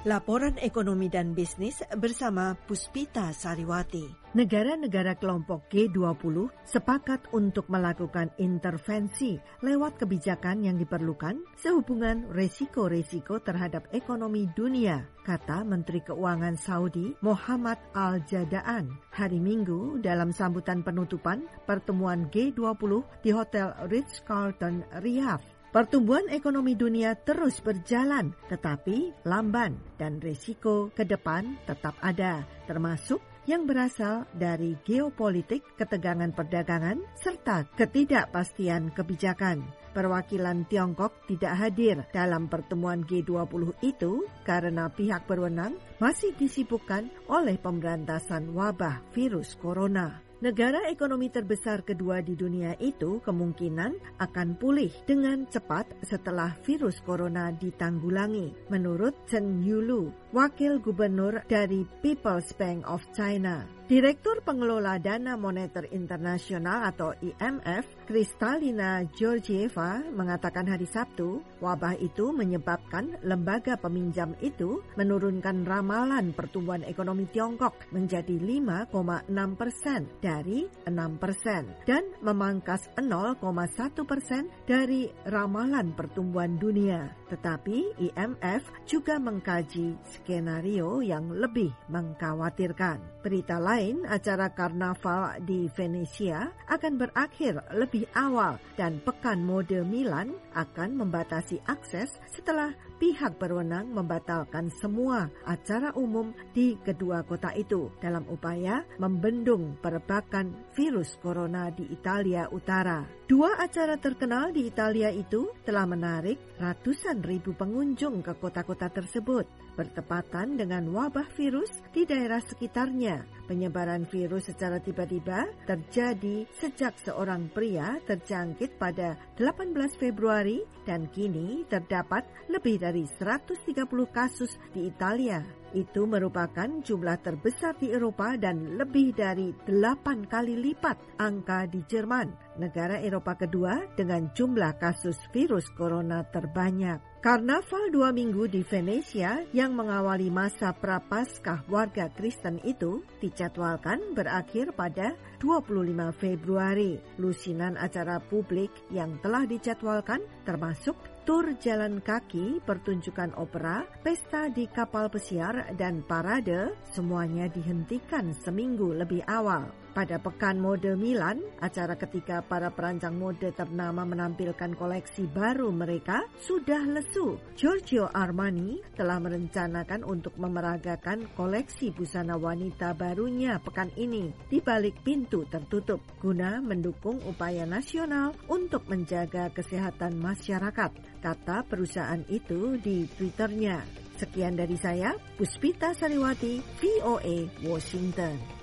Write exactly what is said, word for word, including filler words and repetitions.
Laporan ekonomi dan bisnis bersama Puspita Sariwati. Negara-negara kelompok G dua puluh sepakat untuk melakukan intervensi lewat kebijakan yang diperlukan sehubungan resiko-resiko terhadap ekonomi dunia, kata Menteri Keuangan Saudi Muhammad Al-Jadaan hari Minggu dalam sambutan penutupan pertemuan G dua puluh di Hotel Ritz-Carlton, Riyadh. Pertumbuhan ekonomi dunia terus berjalan, tetapi lamban dan risiko ke depan tetap ada, termasuk yang berasal dari geopolitik, ketegangan perdagangan, serta ketidakpastian kebijakan. Perwakilan Tiongkok tidak hadir dalam pertemuan G dua puluh itu karena pihak berwenang masih disibukkan oleh pemberantasan wabah virus corona. Negara ekonomi terbesar kedua di dunia itu kemungkinan akan pulih dengan cepat setelah virus corona ditanggulangi, menurut Chen Yulu, wakil gubernur dari People's Bank of China. Direktur Pengelola Dana Moneter Internasional atau I M F, Kristalina Georgieva, mengatakan hari Sabtu, wabah itu menyebabkan lembaga peminjam itu menurunkan ramalan pertumbuhan ekonomi Tiongkok menjadi lima koma enam persen dari enam persen dan memangkas nol koma satu persen dari ramalan pertumbuhan dunia. Tetapi I M F juga mengkaji skenario yang lebih mengkhawatirkan. Berita lain, acara karnaval di Venesia akan berakhir lebih awal dan Pekan Mode Milan akan membatasi akses setelah pihak berwenang membatalkan semua acara umum di kedua kota itu dalam upaya membendung perbakan virus corona di Italia Utara. Dua acara terkenal di Italia itu telah menarik ratusan ribu pengunjung ke kota-kota tersebut, bertepatan dengan wabah virus di daerah sekitarnya. Penyebaran virus secara tiba-tiba terjadi sejak seorang pria terjangkit pada delapan belas Februari dan kini terdapat lebih dari seratus tiga puluh kasus di Italia. Itu merupakan jumlah terbesar di Eropa dan lebih dari delapan kali lipat angka di Jerman, negara Eropa kedua dengan jumlah kasus virus corona terbanyak. Karnaval dua minggu di Venesia yang mengawali masa prapaskah warga Kristen itu dijadwalkan berakhir pada dua puluh lima Februari. Lusinan acara publik yang telah dijadwalkan termasuk tur jalan kaki, pertunjukan opera, pesta di kapal pesiar, dan parade semuanya dihentikan seminggu lebih awal. Pada Pekan Mode Milan, acara ketika para perancang mode ternama menampilkan koleksi baru mereka sudah lesu. Giorgio Armani telah merencanakan untuk memeragakan koleksi busana wanita barunya pekan ini di balik pintu tertutup guna mendukung upaya nasional untuk menjaga kesehatan masyarakat, kata perusahaan itu di Twitternya. Sekian dari saya, Puspita Sariwati, V O A, Washington.